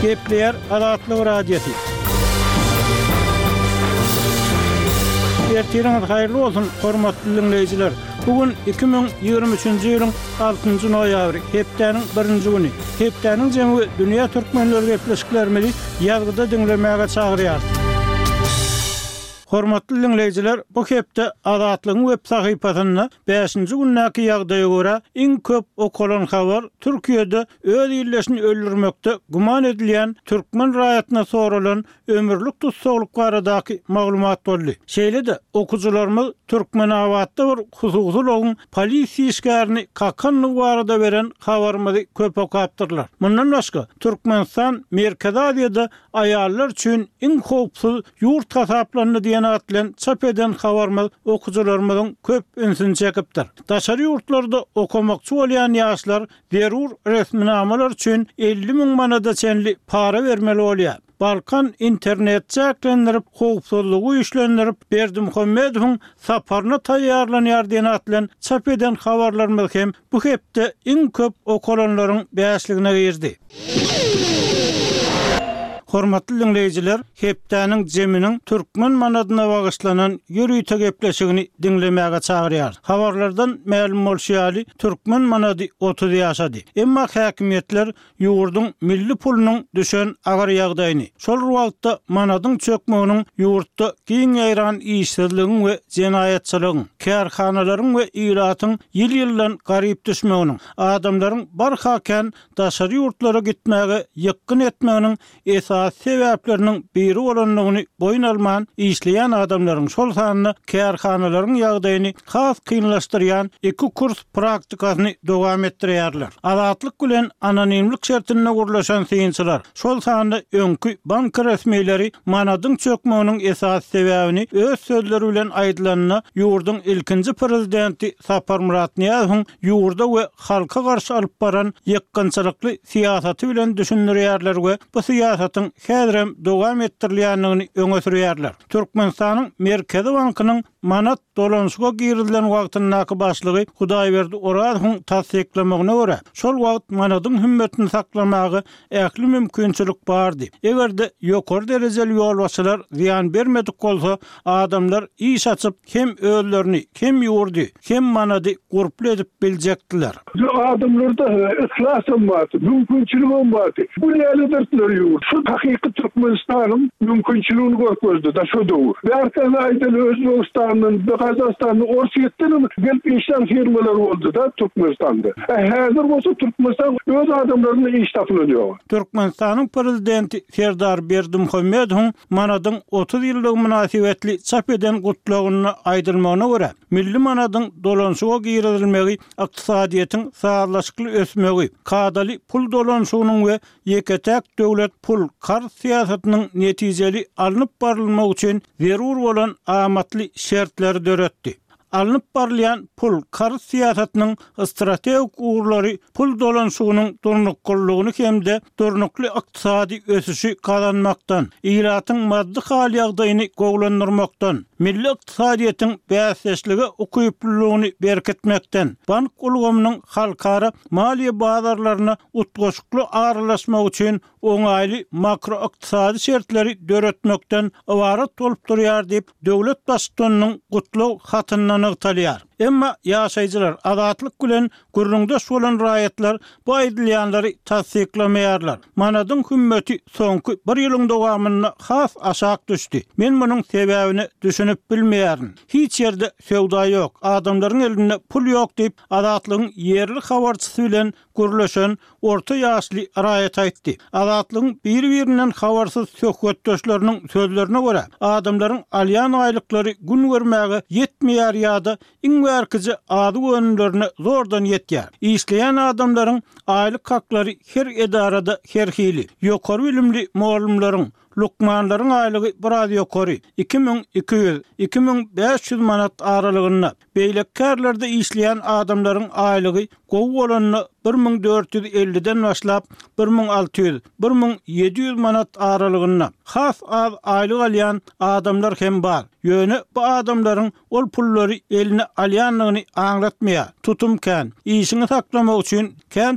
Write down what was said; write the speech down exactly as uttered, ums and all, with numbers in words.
Gepleyer Azatlyk radiosu. Ertiriniz hayırlı olsun, hormatly dinleyijiler. Bugün iki bin ýygrimi üçinji ýylyň altynjy noýabry, hepdeniň birinji güni. Hepdeniň jemy dünýä türkmenleri gepleşiklerini ýazgyda dinlemäge çagyrýar. Hormatly dinleyijiler, bu hepde Azatlygyň web sahypasyna beşinji günnäki ýagdaýa görä iň köp okulan habar Türkiýede öz ýerleşini öldürmekde guman edilýän türkmen raýatyna soralan ömürlük tutsaglyk baradaky maglumat boldy. Şeýle-de okujularymyz türkmen awatda bir hususy polisiýa işgärini kakanlyk barada beren habarymyzy köp okapdyrlar. Mundan başga Türkmenistan Merkezi Aziýada aýallar üçin iň howpsuz ýurt hasaplandy diýen atlan çap eden habarymyz okujularymyzyň köp ünsini çekipdir. Daşary ýurtlarda okumakçy bolýan ýaşlar derur resminamalar üçin elli miň manada çenli para bermeli bolýar. Balkan internet çäklendirip, howpsuzlygy güýçlendirip, Berdimuhammedowyň saparyna taýýarlanýar diýen atlan çap eden habarlarymyz hem bu hepde iň köp okulanlaryň beşligine girdi. Hormatly dinleyijiler, hepdeniň jeminiň türkmen manadyna bagyşlanan ýürüýte gepleşigini dinlemäge çagyrýar. Habarlardan ma'lum bolýaly, türkmen manady otuz ýaşady. Emma häkimetler ýurduň milli pulunyň düşen agar ýagdaýyny, şol wagtda manadyň çökmeginiň ýurtda giň ýaýran işsizligiň we jenaýatçylygyň, kärhanalaryň we ýylatyň ýyl-ýyldan garyp düşmeginiň, adamlaryň barhaken daşary ýurtlara gitmäge ýykyn etmeginiň esas sebäpleriniň biri bolanlygyny boyun alman işleýän adamlaryň şol sanyny kärhanalaryň ýagdaýyny has kynlaşdyrýan iki kurs praktikasyny dowam etdirýärler. Azatlyk bilen anonimlik şertine gurlaşan synçylar şol sanyny öňkü bank resmiýetleri manadyň çökmeginiň esas sebäbini öz sözleri bilen aýdylanyna ýurduň ilkinji prezidenti Sapar Murat Niýazowyň ýurda we halka garşy alyp baran ýykgynçylykly siýasaty bilen düşündirýärler we bu siýasatyň häzirem dowam etdirilýändigini öňe sürýärler. Türkmenistanyň Merkezi Bankynyň manat dolanşyga girilen wagtynyň başlygy Hudaýberdi Orazowyň tasdiklamagyna görä, şol wagt manadyň hümmetini saklamagy ähli mümkinçilik bardy. Egerde ýokary derejeli ýolbaşçylar ziýan bermedik bolsa, adamlar iş açyp hem özlerini, hem ýurdy, hem manady gurply edip biljekdiler. Adamlarda ihlasym bardy, mümkinçiligim bardy. Bu nälerdir ýurt? Şu hakyky Türkmenistanyň mümkinçiligini görkezdi da şu dowr. Berkan aýdan Özbegistanyň, Gazakstanyň, Orsiýetden gelip işler firmalar boldy da Türkmenistanda. Häzir bolsa Türkmenistan öz adamlaryny iş tapylýar. Türkmenistanyň prezidenti Serdar Berdimuhammedowyň manadyň otuz ýyllyk münasibetli çap eden gutlagyny aýdylmagyna görä, milli manadyň dolanşyga girilmegi, ykdysadyýetyň sağlaşykly ösmegi, kadaly pul dolanşygynyň we ýeketek döwlet pul kar siýasatynyň netijeli alınıp barylmagy üçin zerur bolan amatly şertler döretdi. Alınıp barlayan pul kar siýasatynyň strategik uğurlary pul dolanşygynyň durnuklygyny hemde durnukly ykdysady ösüşi kazanmakdan, ýylatyň maddi hal ýagdaýyny gowlandyrmakdan, milli ykdysadyýetyň bäsleşligi ukyplylygyny berketmekden, bank ulgamynyň halkara maliýe bazarlaryna utgoşukly aralaşmak üçin oňaýly makro ykdysady şertleri döretmekden ibaret bolup durýar diýip döwlet başçylygynyň gutlaw hatyndan ygtalýar. Emma ýaşaýjylar azatlyk bilen gurrundaş bolan raýatlar bu aýdylýanlary tasdiklamaýarlar. Manadyň hümmeti soňky bir ýylyň dowamyna has aşak düşdi. Men munyň sebäbini düşünüp bilmeýärin. Hiç ýerde sowda ýok, adamlaryň elinde pul ýok diýip azatlygyň ýerli habarçysy bilen gurlaşan orta ýaşly raýat aýtdy. Azatlygyň bir-birinden habarsyz söhbetdeşleriniň sözlerine görä, adamlaryň alýan aýlyklary gün görmäge ýetmeýär ýa-da iň Erkici adı önlerine zordan yetýär. İşleyen adamların aylık hakları her edarada her hili. Ýokary bilimli muallimlaryň, lukmanlaryň aýlygy biraz ýokary iki bin iki ýüz - iki bin beş ýüz manat aralygyna, beýlekkerlerde işleyen adamlaryň aýlygy gowy bolanyny bir bin dört ýüz elliden başlap bir bin alty ýüz - bir bin ýedi ýüz manat aralygyna has az aýlyk alýan adamlar hem bar. Ýöne bu adamlaryň ol pullary eline alýanlygyny aňlatmaýar. Tutumkan, işini saklamak üçin